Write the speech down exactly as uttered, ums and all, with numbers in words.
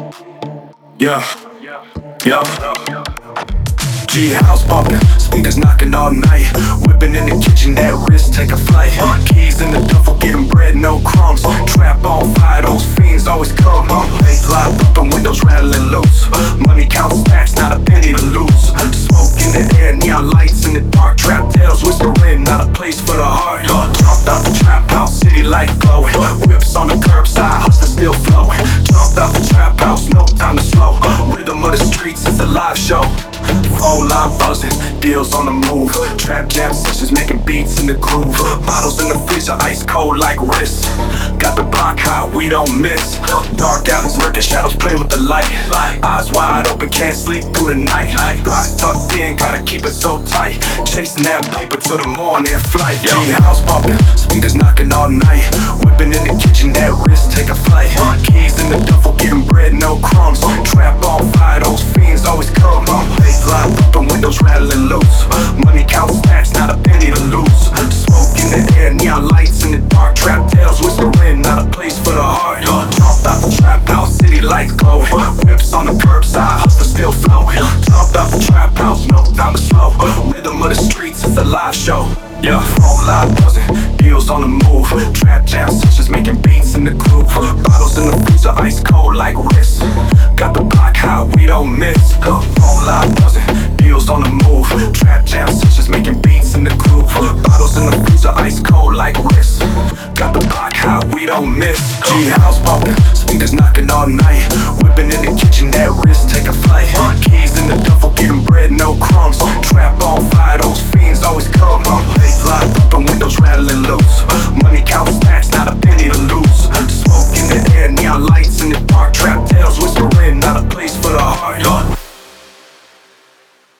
Yeah, yeah. G house bumping, speakers knocking all night. Whipping in the kitchen, that wrist take a flight. Keys in the duffel, getting bread, no crumbs. Trap on fire, those fiends always come. Baseline bumping, windows rattling loose. Money count stacks, not a penny to lose. Smoke in the air, neon lights in the dark. Trap tails whispering, not a place for the heart. Jumped out the trap house, city light glowing. Whips on the curbside, hustler still flowing. Jumped out the trap house, no time to slow. Rhythm of the streets, it's a live show. Phone line buzzing, deals on the move. Trap jam sessions making beats in the groove. Bottles in the freezer, ice cold like wrist. Got the block hot, we don't miss. Dark alleys, lurking shadows play with the light. Eyes wide open, can't sleep through the night. Block tucked in, gotta keep it so tight. Chasing that paper till the morning flight. G house bumping, speakers knocking all night. Whipping in the kitchen, that wrist take a flight. Keys in the duffel, getting bread, no crumbs. Trap on fire, those fiends always come. Baseline bumping, windows rattling loose. Money count stacks, not a penny to lose. Smoke in the air, neon lights in the dark. Trap tails whispering, not a place for the heart. Jumped out the trap house, city lights glowing. Whips on the curbside, hustler still flowing. Jumped out the trap house, no time to slow. Rhythm of the streets, it's a live show. Yeah, phone line buzzing, deals on the move. Trap jam sessions making beats in the groove. Bottles in the freezer, ice cold like wrist. Got the block hot, we don't miss. Phone line buzzing, deals on the move. Trap jam sessions making beats in the groove. Bottles in the freezer, ice cold like wrist. Got the block hot, we don't miss. G house bumping, speakers knocking all night.